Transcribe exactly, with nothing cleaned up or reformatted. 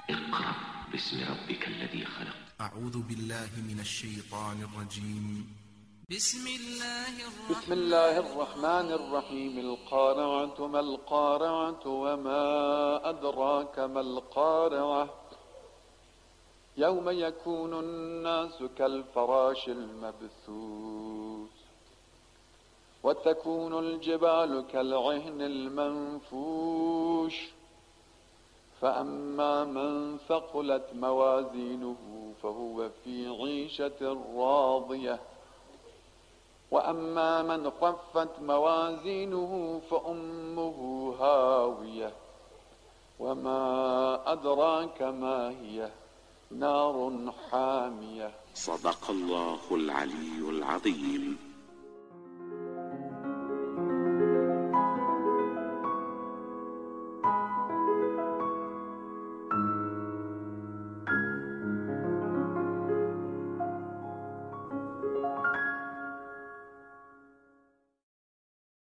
اقرأ باسم ربك الذي خلق. أعوذ بالله من الشيطان الرجيم. بسم الله الرحمن, بسم الله الرحمن الرحيم. القارعة ما القارعة وما أدراك ما القارعة يوم يكون الناس كالفراش المبثوث وتكون الجبال كالعهن المنفوش فأما من ثقلت موازينه فهو في عيشة راضية وأما من خفت موازينه فأمه هاوية وما أدراك ما هي نار حامية. صدق الله العلي العظيم.